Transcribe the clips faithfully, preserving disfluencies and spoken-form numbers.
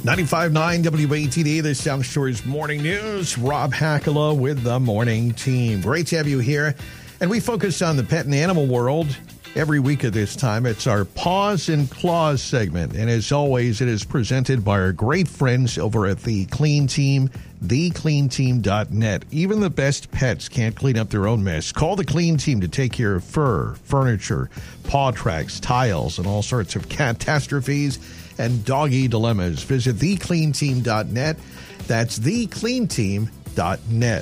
ninety-five point nine W A T D, the South Shore's Morning News. Rob Hackala with the morning team. Great to have you here. And we focus on the pet and animal world every week at this time. It's our Paws and Claws segment. And as always, it is presented by our great friends over at The Clean Team, the clean team dot net. Even the best pets can't clean up their own mess. Call The Clean Team to take care of fur, furniture, paw tracks, tiles, and all sorts of catastrophes and doggy dilemmas. Visit the clean team dot net. That's the clean team dot net.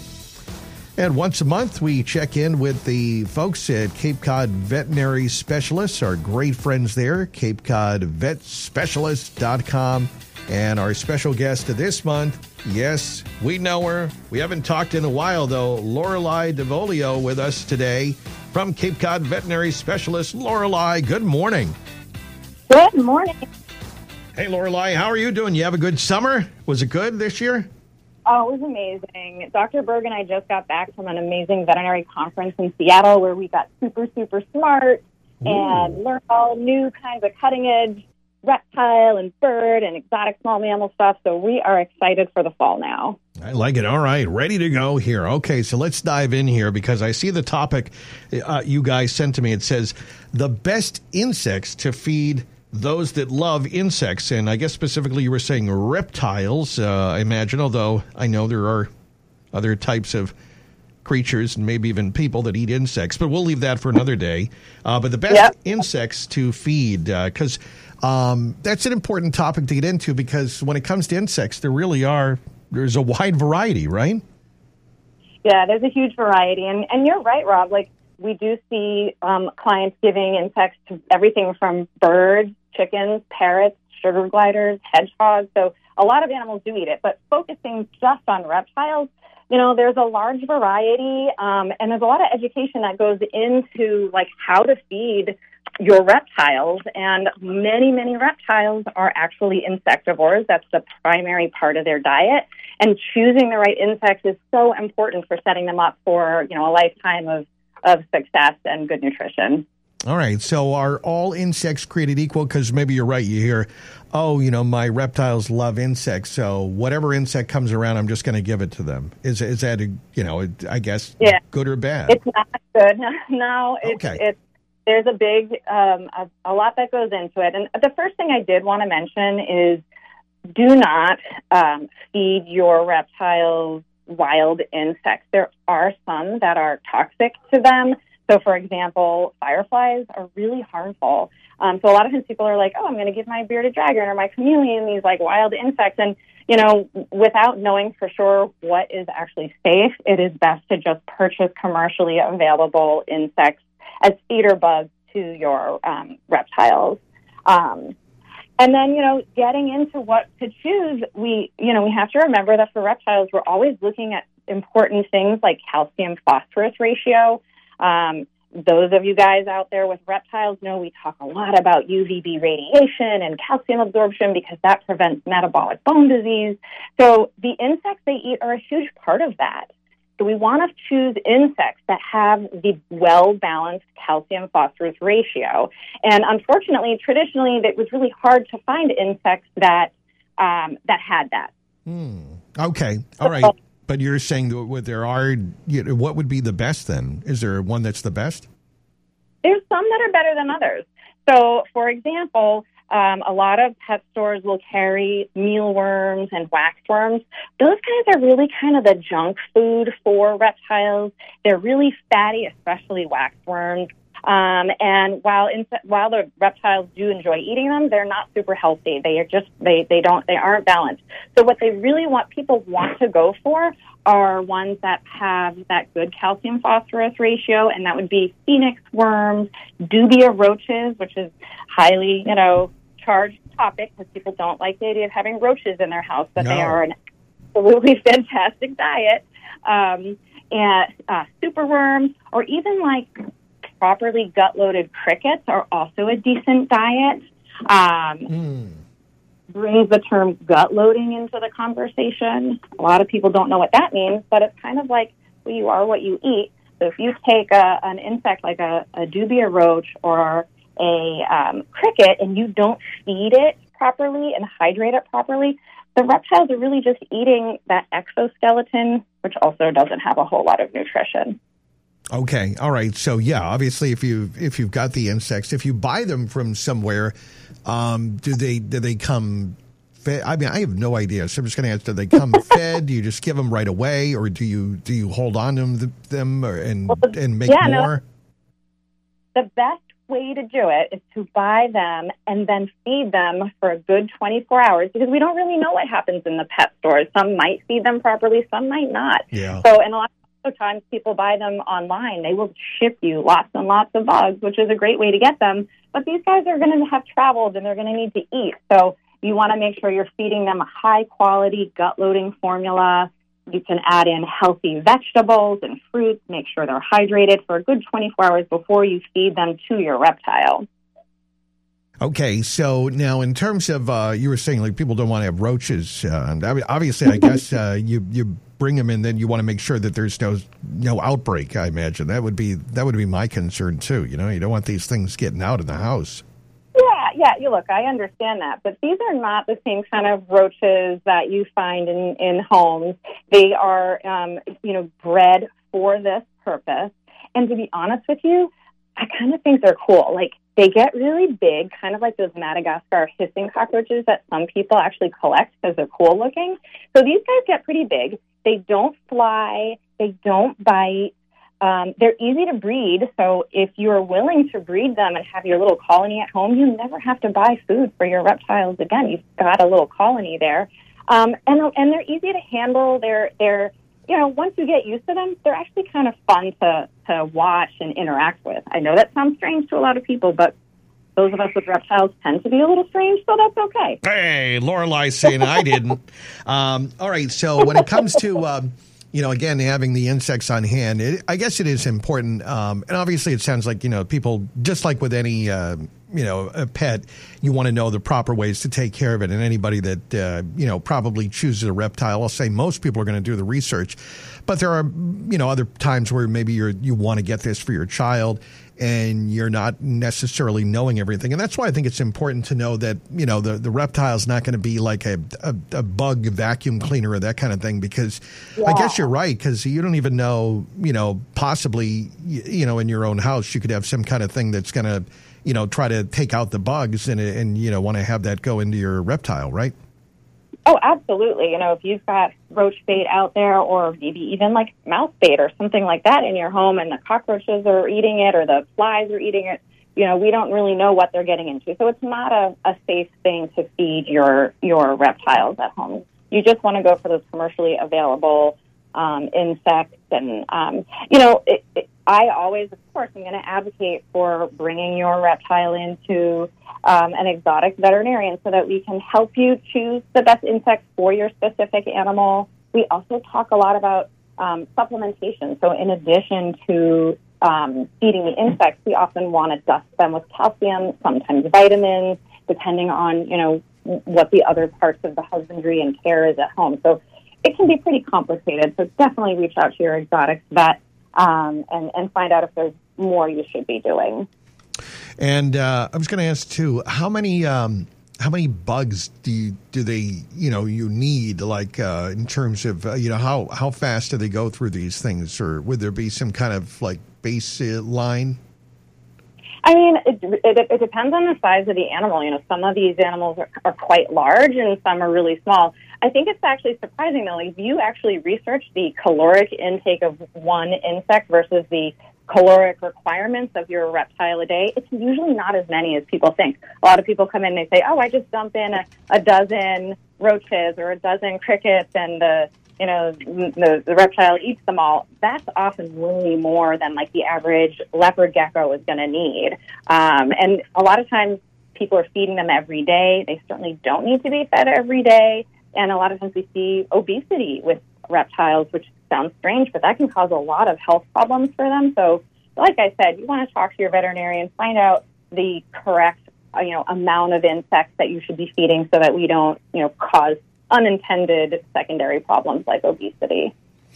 And once a month, we check in with the folks at Cape Cod Veterinary Specialists, our great friends there, cape cod vet specialist dot com. And our special guest this month, yes, we know her. We haven't talked in a while, though. Lorelei DeVolio with us today from Cape Cod Veterinary Specialists. Lorelei, good morning. Good morning. Hey, Lorelei, how are you doing? You have a good summer? Was it good this year? Oh, it was amazing. Doctor Berg and I just got back from an amazing veterinary conference in Seattle where we got super, super smart Ooh. and learned all new kinds of cutting-edge reptile and bird and exotic small mammal stuff. So we are excited for the fall now. I like it. All right. Ready to go here. Okay, so let's dive in here because I see the topic uh, you guys sent to me. It says the best insects to feed those that love insects, and I guess specifically you were saying reptiles, uh, I imagine, although I know there are other types of creatures and maybe even people that eat insects, but we'll leave that for another day. Uh, but the best yep. insects to feed, because uh, um, that's an important topic to get into because when it comes to insects, there really are, there's a wide variety, right? Yeah, there's a huge variety, and, and you're right, Rob, like we do see um, clients giving insects to everything from birds, chickens, parrots, sugar gliders, hedgehogs. So a lot of animals do eat it, but focusing just on reptiles, you know, there's a large variety, um, and there's a lot of education that goes into, like, how to feed your reptiles, and many, many reptiles are actually insectivores. That's the primary part of their diet, and choosing the right insects is so important for setting them up for, you know, a lifetime of, of success and good nutrition. All right. So are all insects created equal? Because maybe you're right. You hear, oh, you know, my reptiles love insects. So whatever insect comes around, I'm just going to give it to them. Is is that, a, you know, I guess, yeah. good or bad? It's not good. No, it's, okay. it's, there's a big, um, a, a lot that goes into it. And the first thing I did want to mention is do not um, feed your reptiles wild insects. There are some that are toxic to them. So, for example, fireflies are really harmful. Um, so a lot of times people are like, oh, I'm going to give my bearded dragon or my chameleon these, like, wild insects. And, you know, without knowing for sure what is actually safe, it is best to just purchase commercially available insects as feeder bugs to your um, reptiles. Um, and then, you know, getting into what to choose, we, you know, we have to remember that for reptiles, we're always looking at important things like calcium-phosphorus ratio. Um, those of you guys out there with reptiles know we talk a lot about U V B radiation and calcium absorption because that prevents metabolic bone disease. So the insects they eat are a huge part of that. So we want to choose insects that have the well-balanced calcium-phosphorus ratio. And unfortunately, traditionally, it was really hard to find insects that um, that had that. Hmm. Okay. All right. But you're saying that there are, you know, what would be the best then? Is there one that's the best? There's some that are better than others. So, for example, um, a lot of pet stores will carry mealworms and waxworms. Those guys are really kind of the junk food for reptiles. They're really fatty, especially waxworms. Um, and while in, while the reptiles do enjoy eating them, they're not super healthy. They are just they they don't they aren't balanced. So what they really want people want to go for are ones that have that good calcium phosphorus ratio, and that would be phoenix worms, dubia roaches, which is highly you know charged topic because people don't like the idea of having roaches in their house, but no. They are an absolutely fantastic diet. Um, and uh, superworms, or even like properly gut-loaded crickets are also a decent diet. Um, mm. Brings the term gut loading into the conversation. A lot of people don't know what that means, but it's kind of like well, you are what you eat. So if you take a, an insect like a, a dubia roach or a um, cricket and you don't feed it properly and hydrate it properly, the reptiles are really just eating that exoskeleton, which also doesn't have a whole lot of nutrition. Okay. All right. So, yeah, obviously, if you if you've got the insects, if you buy them from somewhere, um, do they do they come fed? I mean, I have no idea. So I'm just going to ask: do they come fed? Do you just give them right away, or do you do you hold on to them, them or, and well, and make yeah, more? No, the best way to do it is to buy them and then feed them for a good twenty-four hours, because we don't really know what happens in the pet stores. Some might feed them properly, some might not. Yeah. So, and a lot of times people buy them online. They will ship you lots and lots of bugs, which is a great way to get them. But these guys are going to have traveled and they're going to need to eat. So you want to make sure you're feeding them a high-quality gut-loading formula. You can add in healthy vegetables and fruits. Make sure they're hydrated for a good twenty-four hours before you feed them to your reptile. Okay, so now in terms of, uh, you were saying like people don't want to have roaches. Uh, obviously, I guess uh, you you bring them in, then you want to make sure that there's no no outbreak. I imagine that would be that would be my concern too. You know, you don't want these things getting out of the house. Yeah, yeah. You look, I understand that, but these are not the same kind of roaches that you find in in homes. They are, um, you know, bred for this purpose. And to be honest with you, I kind of think they're cool. Like, they get really big, kind of like those Madagascar hissing cockroaches that some people actually collect because they're cool looking. So these guys get pretty big. They don't fly. They don't bite. Um, they're easy to breed. So if you're willing to breed them and have your little colony at home, you never have to buy food for your reptiles again. You've got a little colony there. Um, and, and they're easy to handle. They're, they're, you know, once you get used to them, they're actually kind of fun to, to watch and interact with. I know that sounds strange to a lot of people, but those of us with reptiles tend to be a little strange, so that's okay. Hey, Lorelai saying I didn't. Um, all right, so when it comes to, um, you know, again, having the insects on hand, it, I guess it is important. Um, and obviously it sounds like, you know, people, just like with any, uh, you know, a pet, you want to know the proper ways to take care of it. And anybody that, uh, you know, probably chooses a reptile, I'll say most people are going to do the research. But there are, you know, other times where maybe you're, you want to get this for your child and you're not necessarily knowing everything. And that's why I think it's important to know that, you know, the, the reptile is not going to be like a, a, a bug vacuum cleaner or that kind of thing, because yeah. I guess you're right, because you don't even know, you know, possibly, you know, in your own house, you could have some kind of thing that's going to, you know, try to take out the bugs and, and you know, want to have that go into your reptile, right? Oh, absolutely. You know, if you've got roach bait out there, or maybe even like mouse bait or something like that in your home, and the cockroaches are eating it or the flies are eating it, you know, we don't really know what they're getting into. So it's not a, a safe thing to feed your, your reptiles at home. You just want to go for those commercially available um, insects. And, um, you know, it, it, I always, of course, I'm going to advocate for bringing your reptile into um, an exotic veterinarian so that we can help you choose the best insects for your specific animal. We also talk a lot about um, supplementation. So in addition to um, feeding the insects, we often want to dust them with calcium, sometimes vitamins, depending on, you know, what the other parts of the husbandry and care is at home. So it can be pretty complicated. So definitely reach out to your exotics vet um, and, and find out if there's more you should be doing. And uh, I was going to ask too, how many um, how many bugs do you, do they you know you need, like uh, in terms of uh, you know how how fast do they go through these things, or would there be some kind of like baseline? I mean, it, it, it depends on the size of the animal. You know, some of these animals are, are quite large and some are really small. I think it's actually surprising, though, if you actually research the caloric intake of one insect versus the caloric requirements of your reptile a day, it's usually not as many as people think. A lot of people come in and they say, oh, I just dump in a, a dozen roaches or a dozen crickets and the you know, the, the reptile eats them all. That's often way more than like the average leopard gecko is going to need. Um, and a lot of times people are feeding them every day. They certainly don't need to be fed every day. And a lot of times we see obesity with reptiles, which sounds strange, but that can cause a lot of health problems for them. So like I said, you want to talk to your veterinarian, find out the correct, you know, amount of insects that you should be feeding so that we don't, you know, cause unintended secondary problems like obesity.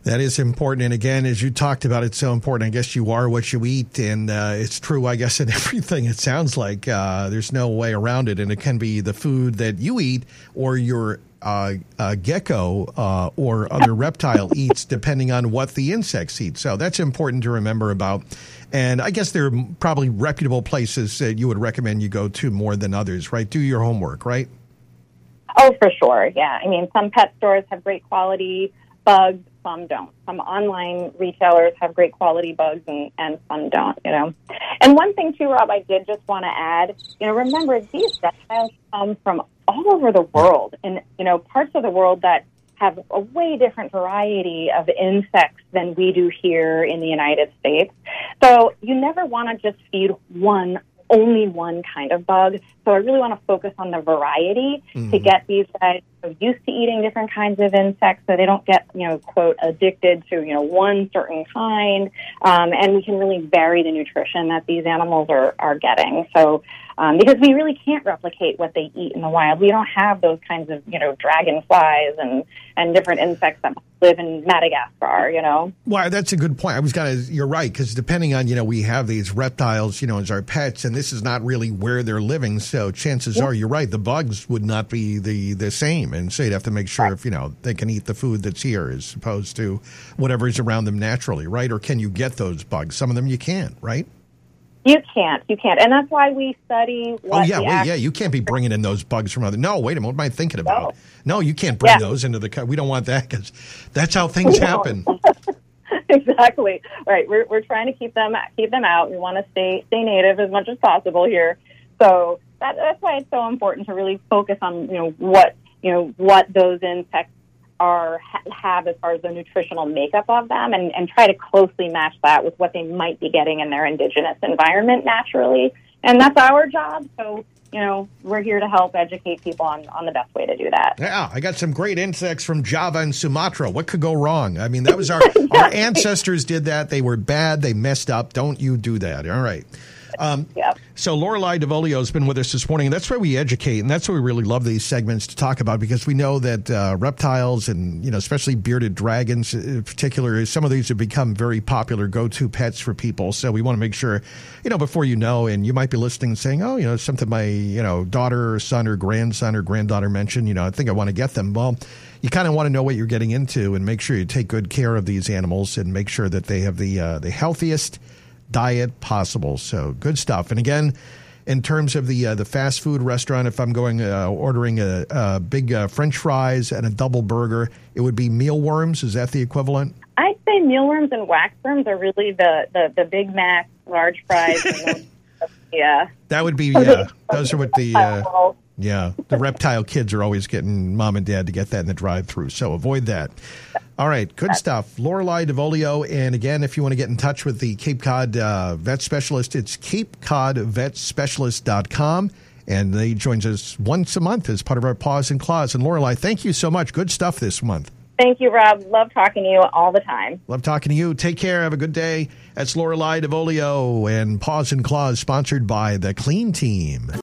That is important. And again, as you talked about, it's so important. I guess you are what you eat. And uh, it's true, I guess, in everything. It sounds like uh, there's no way around it. And it can be the food that you eat or your uh, uh, gecko uh, or other reptile eats, depending on what the insects eat. So that's important to remember about. And I guess there are probably reputable places that you would recommend you go to more than others, right? Do your homework, right? Oh, for sure. Yeah. I mean, some pet stores have great quality bugs, some don't. Some online retailers have great quality bugs and, and some don't, you know. And one thing too, Rob, I did just want to add, you know, remember these reptiles come from all over the world and, you know, parts of the world that have a way different variety of insects than we do here in the United States. So you never want to just feed one only one kind of bug. So I really want to focus on the variety mm-hmm. to get these guys used to eating different kinds of insects so they don't get, you know, quote, addicted to, you know, one certain kind. Um, and we can really vary the nutrition that these animals are, are getting. So um, because we really can't replicate what they eat in the wild. We don't have those kinds of, you know, dragonflies and, and different insects that live in Madagascar, you know. Well, that's a good point. I was kind of, you're right, because depending on, you know, we have these reptiles, you know, as our pets, and this is not really where they're living. So chances yeah. are, you're right, the bugs would not be the, the same. And so you'd have to make sure right. if, you know, they can eat the food that's here as opposed to whatever's around them naturally, right? Or can you get those bugs? Some of them you can't, right? You can't. You can't. And that's why we study what Oh, yeah, the wait, act- yeah. You can't be bringing in those bugs from other... No, wait a minute. What am I thinking about? No, no you can't bring yeah. those into the... We don't want that because that's how things happen. Exactly. Right. We're we're trying to keep them keep them out. We want to stay stay native as much as possible here. So that, that's why it's so important to really focus on, you know, what, you know, what those insects are have as far as the nutritional makeup of them and, and try to closely match that with what they might be getting in their indigenous environment naturally. And that's our job. So, you know, we're here to help educate people on, on the best way to do that. Yeah, I got some great insects from Java and Sumatra. What could go wrong? I mean, that was our, our ancestors did that. They were bad. They messed up. Don't you do that. All right. Um, yep. So Lorelei DeVolio has been with us this morning, and that's why we educate, and that's why we really love these segments to talk about, because we know that uh, reptiles and, you know, especially bearded dragons in particular, some of these have become very popular go-to pets for people. So we want to make sure, you know, before you know, and you might be listening and saying, oh, you know, something my, you know, daughter or son or grandson or granddaughter mentioned, you know, I think I want to get them. Well, you kind of want to know what you're getting into and make sure you take good care of these animals and make sure that they have the uh, the healthiest diet possible. So good stuff. And again, in terms of the uh, the fast food restaurant, if I'm going uh, ordering a, a big uh, French fries and a double burger, it would be mealworms. Is that the equivalent? I'd say mealworms and waxworms are really the, the, the Big Mac, large fries. And those, yeah. That would be, yeah. Those are what the, uh, yeah, the reptile kids are always getting mom and dad to get that in the drive-thru. So avoid that. All right, good stuff. Lorelei DeVolio. And again, if you want to get in touch with the Cape Cod uh, Vet Specialist, it's cape cod vet specialist dot com. And they joins us once a month as part of our Paws and Claws. And Lorelei, thank you so much. Good stuff this month. Thank you, Rob. Love talking to you all the time. Love talking to you. Take care. Have a good day. That's Lorelei DeVolio and Paws and Claws, sponsored by the Clean Team.